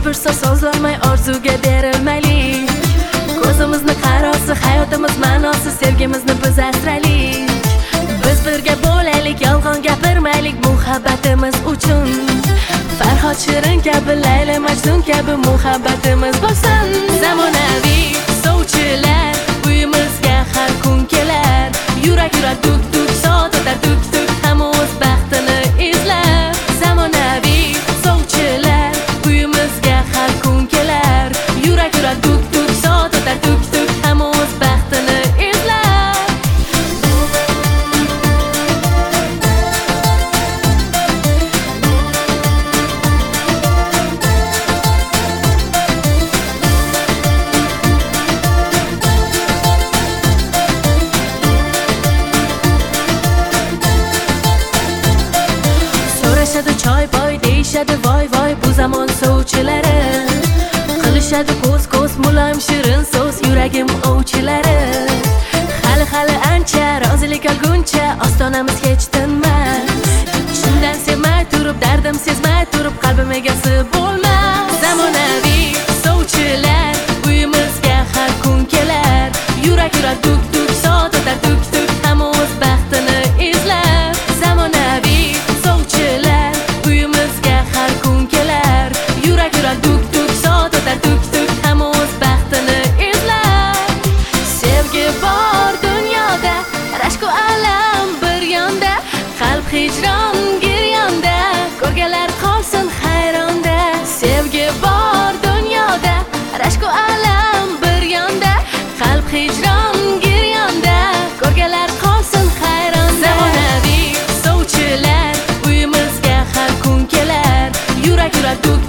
pursa sozlanmay orzuga berilmaylik. Ko'zimizni qarosi, hayotimiz ma'nosi, sevgimizni biz asraylik. Biz birga bo'laylik, yolg'on gapirmaylik muhabbatimiz uchun. Farhod Shirin kabi, Layla Majnun kabi muhabbatimiz bo'lsin. Zamonaviy sovchilar uyimizga har kun kelar. Yurak duk duk, soat o'tar duk duk, hamma o'z baxtini izlar. Zamonaviy sovchilar uyimizga har kun kelar. Yurak duk duk, soat o'tar duk duk, hamma o'z baxtini izlar. So'rashadi choy boy, deyishadi voy voy bu zamon sovchilari. Qilishadi ko'z muloyim shirin so'z yuragim ovchilari. Hali ancha rozilik olguncha ostonamiz hech tinmas. Shundan sevmay turib, dardim sezmay turib, qalbim egasi bo'lma. Zamonaviy sovchilar uyimizga har kun kelar. Yurak duk duk, soat o'tar duk duk, hamma o'z baxtini izlar. Zamonaviy sovchilar uyimizga har kun kelar. Yurak duk duk, soat o'tar duk duk, hamma o'z baxtini izlar. Sevgi bor dunyoda, rashk va alam bir yonda, qalb hijron giryonda, ko'rganlar qolsin hayronda. Sevgi bor dunyoda, rashk va alam bir yonda, qalb hijron giryonda, ko'rganlar qolsin hayronda. Zamonaviy sovchilar uyimizga har kun kelar. Yurak duk